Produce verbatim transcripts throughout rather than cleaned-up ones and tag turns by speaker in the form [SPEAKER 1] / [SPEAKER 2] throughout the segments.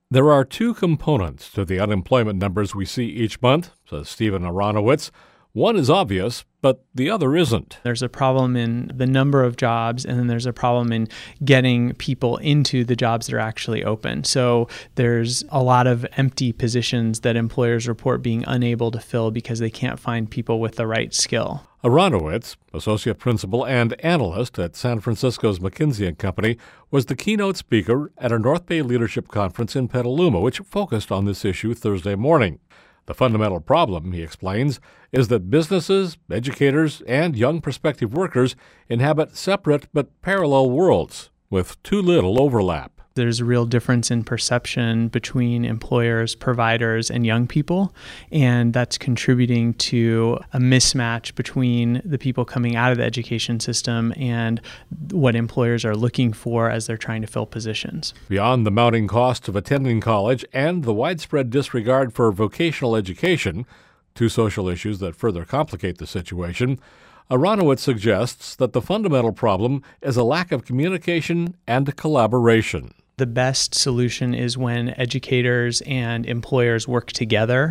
[SPEAKER 1] There are two components to the unemployment numbers we see each month, says Stephen Aronowitz. One is obvious, but the other isn't.
[SPEAKER 2] There's a problem in the number of jobs, and then there's a problem in getting people into the jobs that are actually open. So there's a lot of empty positions that employers report being unable to fill because they can't find people with the right skill.
[SPEAKER 1] Aronowitz, associate principal and analyst at San Francisco's McKinsey and Company, was the keynote speaker at a North Bay Leadership Conference in Petaluma, which focused on this issue Thursday morning. The fundamental problem, he explains, is that businesses, educators, and young prospective workers inhabit separate but parallel worlds with too little overlap.
[SPEAKER 2] There's a real difference in perception between employers, providers, and young people, and that's contributing to a mismatch between the people coming out of the education system and what employers are looking for as they're trying to fill positions.
[SPEAKER 1] Beyond the mounting costs of attending college and the widespread disregard for vocational education, two social issues that further complicate the situation, Aronowitz suggests that the fundamental problem is a lack of communication and collaboration.
[SPEAKER 2] The best solution is when educators and employers work together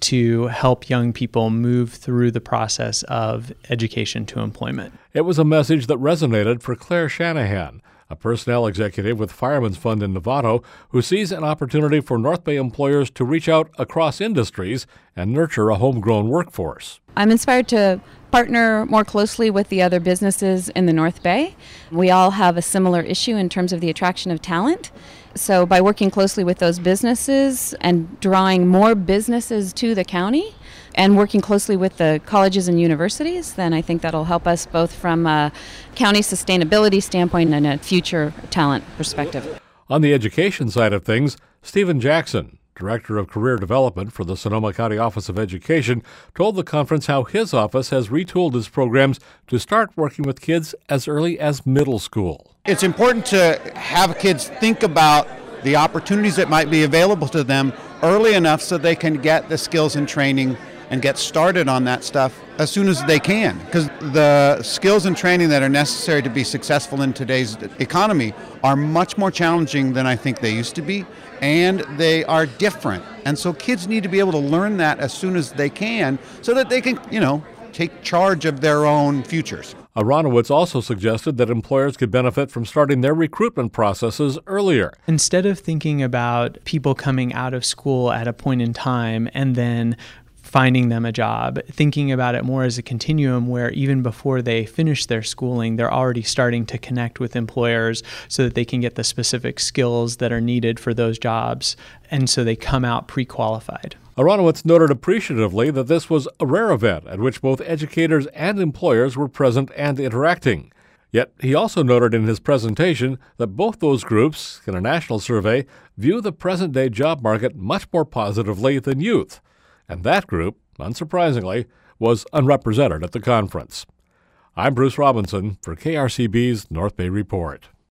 [SPEAKER 2] to help young people move through the process of education to employment.
[SPEAKER 1] It was a message that resonated for Claire Shanahan, a personnel executive with Fireman's Fund in Novato, who sees an opportunity for North Bay employers to reach out across industries and nurture a homegrown workforce.
[SPEAKER 3] I'm inspired to partner more closely with the other businesses in the North Bay. We all have a similar issue in terms of the attraction of talent. So by working closely with those businesses and drawing more businesses to the county and working closely with the colleges and universities, then I think that'll help us both from a county sustainability standpoint and a future talent perspective.
[SPEAKER 1] On the education side of things, Stephen Jackson, Director of Career Development for the Sonoma County Office of Education, told the conference how his office has retooled its programs to start working with kids as early as middle school.
[SPEAKER 4] It's important to have kids think about the opportunities that might be available to them early enough so they can get the skills and training and get started on that stuff as soon as they can. Because the skills and training that are necessary to be successful in today's economy are much more challenging than I think they used to be, and they are different. And so kids need to be able to learn that as soon as they can so that they can, you know, take charge of their own futures.
[SPEAKER 1] Aronowitz also suggested that employers could benefit from starting their recruitment processes earlier.
[SPEAKER 2] Instead of thinking about people coming out of school at a point in time and then finding them a job, thinking about it more as a continuum where even before they finish their schooling, they're already starting to connect with employers so that they can get the specific skills that are needed for those jobs, and so they come out pre-qualified.
[SPEAKER 1] Aronowitz noted appreciatively that this was a rare event at which both educators and employers were present and interacting. Yet he also noted in his presentation that both those groups, in a national survey, view the present-day job market much more positively than youth. And that group, unsurprisingly, was unrepresented at the conference. I'm Bruce Robinson for K R C B's North Bay Report.